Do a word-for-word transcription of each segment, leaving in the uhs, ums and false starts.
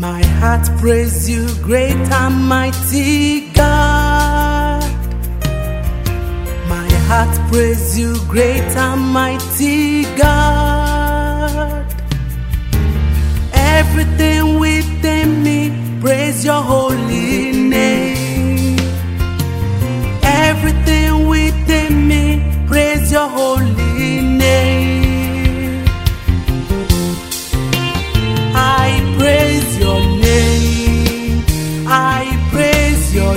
My heart praise you, great and mighty God. My heart praise you, great and mighty God. Everything within me, praise your holy name. Everything within me, praise your holy name. I praise your name. I praise your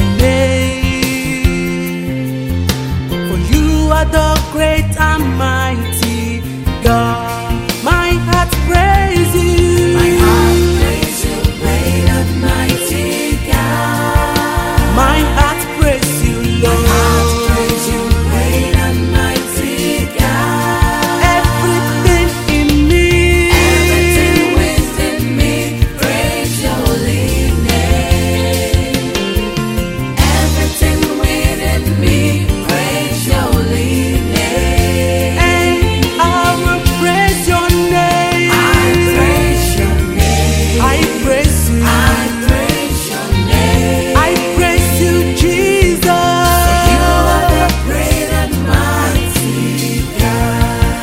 name. For you are the great and mighty God. My heart praise you. My heart praise you, great and mighty God. My heart praise you, Lord. My heart praise you, great and mighty God. Everything in me, Everything within me, praise your holy name. Everything within me, praise your holy name. and I will praise your name. I praise your name. I praise you. I praise your name. I praise you, Jesus. You are the great and mighty God.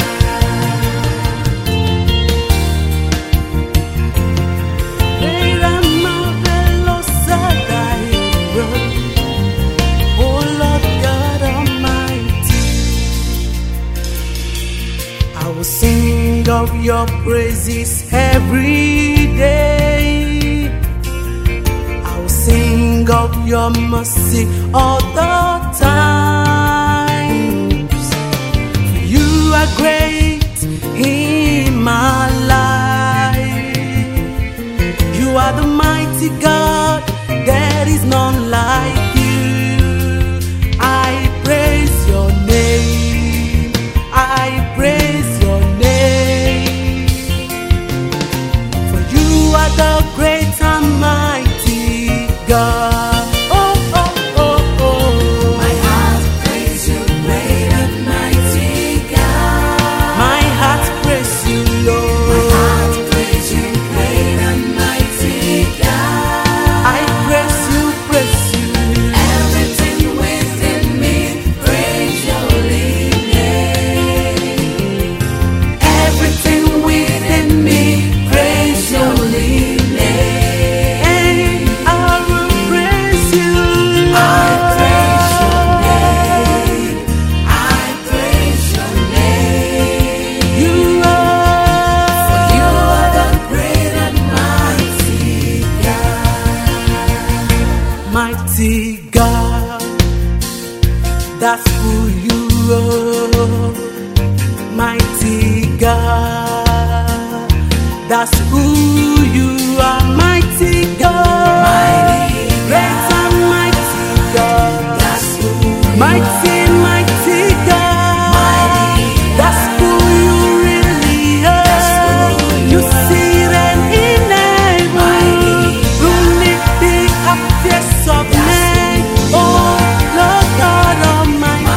Great and marvelous are thy works, O Lord God Almighty. I will sing of your praises every day. I will sing of your mercy all the times. For you are great in my life. You are the mighty God, there is none like you. I praise your name. I praise your name. For you are the great and mighty God. Oh, oh, oh, oh. My heart praise you, great and mighty God. My heart praise you, My Lord. heart praise you, great and mighty God. I praise you, praise you. Everything within me, praise your holy name. Everything within me, praise your holy name. And I will praise you, I praise your name. I praise your name. You For are, you are the great and mighty God. mighty God. That's who you are, mighty God. That's who you are, mighty God. Mighty Great and mighty God. That's who Mighty, mighty God. Mighty That's who you really are. You see them in heaven, Mighty ruling the affairs of men. Oh, Lord God Almighty.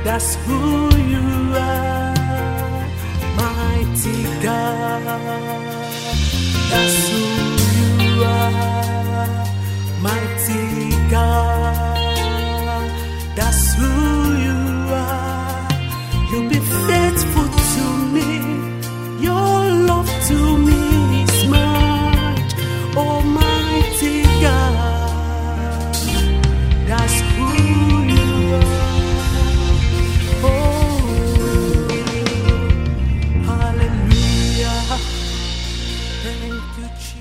That's who you are, mighty God. That's who you are, mighty God. That's who you are. You'll be faithful to me. Your love to me is much, almighty God. That's who you are. Oh, hallelujah. Thank you, Jesus.